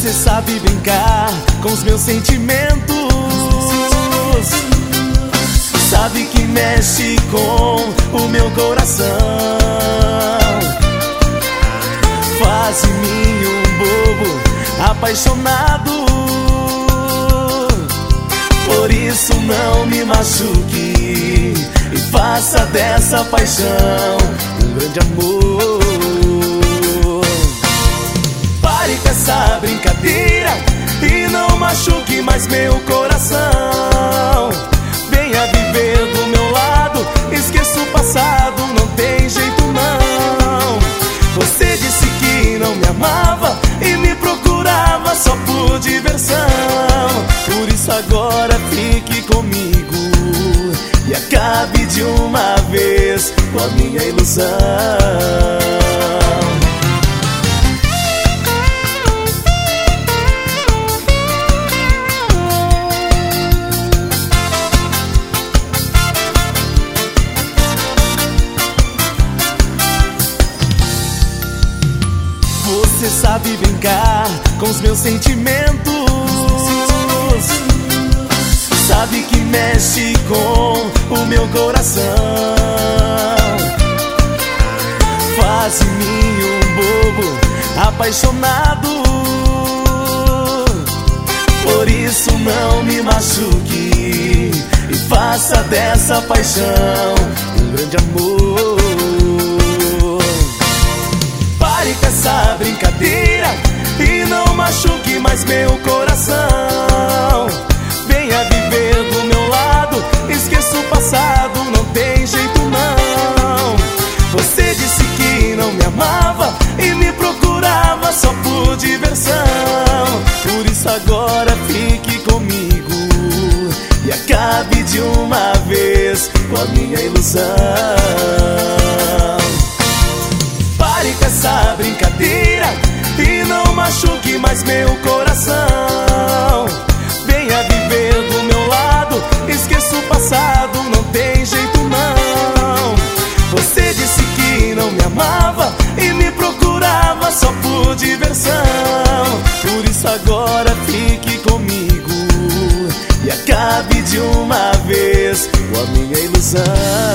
Você sabe brincar com os meus sentimentos, sabe que mexe com o meu coração, faz de mim um bobo apaixonado. Por isso não me machuque e faça dessa paixão um grande amor. Pare com essa brincadeira e não machuque mais meu coração. Venha viver do meu lado, esqueça o passado, não tem jeito não. Você disse que não me amava e me procurava só por diversão. Por isso agora fique comigo e acabe de uma vez com a minha ilusão. Você sabe brincar com os meus sentimentos, sabe que mexe com o meu coração, faz de mim um bobo apaixonado. Por isso não me machuque e faça dessa paixão um grande amor. Pare com essa brincadeira e não machuque mais meu coração. Venha viver do meu lado, esqueça o passado, não tem jeito não. Você disse que não me amava e me procurava só por diversão. Por isso agora fique comigo e acabe de uma vez com a minha ilusão. Pare com essa brincadeira e não machuque mais meu coração. Venha viver do meu lado, esqueça o passado, não tem jeito não. Você disse que não me amava e me procurava só por diversão. Por isso agora fique comigo e acabe de uma vez com a minha ilusão.